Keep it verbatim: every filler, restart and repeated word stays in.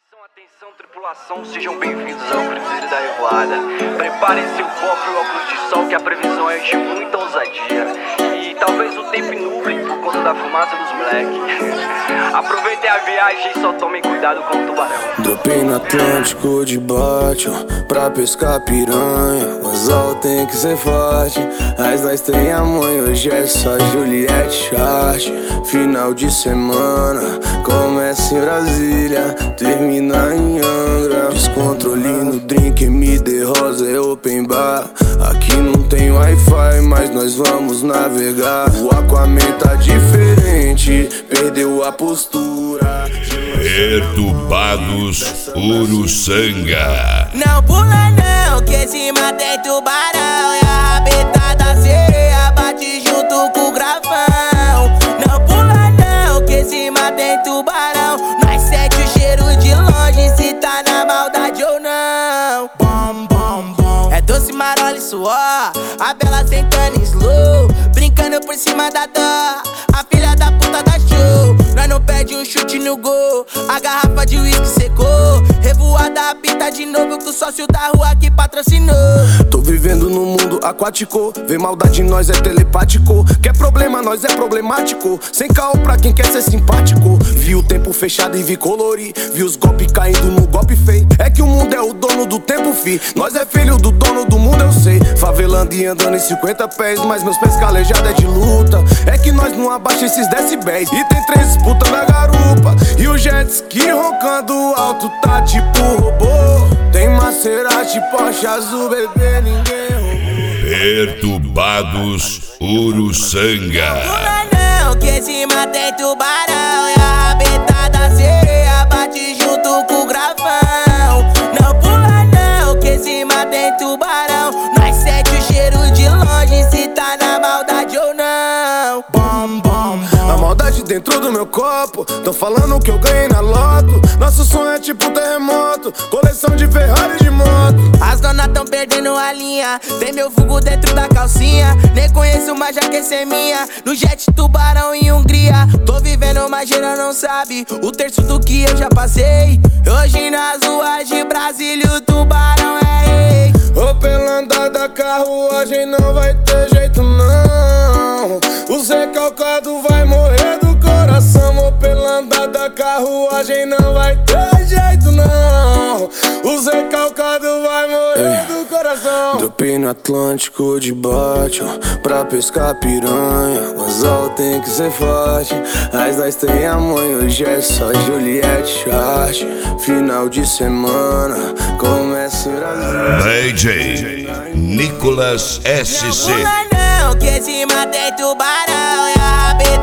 Atenção, atenção, tripulação, sejam bem-vindos ao Cruzeiro da Revoada. Preparem-se o copo e o óculos de sol, que a previsão é de muita ousadia. E talvez o tempo nuble por conta da fumaça dos moleques. Aproveitem a viagem e só tomem cuidado com o tubarão. Dropei no Atlântico de bate, pra pescar piranha. O anzol tem que ser forte. As nós tem a mãe, hoje é só Juliette Chart. Final de semana, começa em Brasília, termina em Angra. Descontrole no drink, M D Rosa é open bar. Aqui não tem Wi-Fi, mas nós vamos navegar. O Aquaman tá diferente, perdeu a postura. Perturbados Uruçanga. Não pula não, que cima tem tubarão. E a rabeta da sereia bate junto com o gravão. Não pula não, que cima tem tubarão. Nós sente o cheiro de longe, se tá na maldade ou não. Bom, bom, bom. É doce, marola e suor, a bela sentando em slow, brincando por cima da dó. A filha da puta da show, nós não perde um chute no gol. A garrafa de uísque secou, revoada apita de novo com o sócio da rua que patrocinou. Tô vivendo num mundo aquático, vê maldade em nós é telepático. Quer problema, nós é problemático, sem caô pra quem quer ser simpático. Vi o tempo fechado e vi colorir, vi os golpes caindo no golpe feio. É que o mundo é o dono do tempo, fi. Nós é filho do dono do mundo, eu sei. Favelando e andando em cinquenta pés, mas meus pés calejados é de luta. É que nós não abaixa esses decibéis. E tem três puta na garupa, e o jet ski roncando alto tá tipo robô. Tem Maserati, Porsche azul, bebê, ninguém roubou. Perturbados Uruçanga. Pula não, que cima tem tubarão. E a rabeta da sereia bate junto com o gravão. Não pula não, que cima tem tubarão. Nós sente o cheiro de longe, se tá na maldade ou não. Bom, bom, bom. A maldade dentro do meu copo, tão falando que eu ganhei na loto. Nosso sonho é tipo terremoto, coleção de Ferrari de moto. As donas tão perdendo a linha, tem meu vulgo dentro da calcinha. Nem conheço, mas já quer ser minha. No jet tubarão em Hungria, tô vivendo, mas geral não sabe o terço do que eu já passei. Hoje nas ruas de Brasília o tubarão é rei. Ô, pela andada da carruagem não vai ter jeito não. O recalcado vai morrer do coração. Ô, pela andada da carruagem não vai ter jeito não. O recalcado vai morrer do coração. Dropei no Atlântico de bate, pra pescar piranha. O anzol tem que ser forte. As nós tem a mãe, hoje é só Juliette Chart. Final de semana, começa em Brasília. D J Nicolas S C. Não pula não, que cima tem tubarão. E a rabeta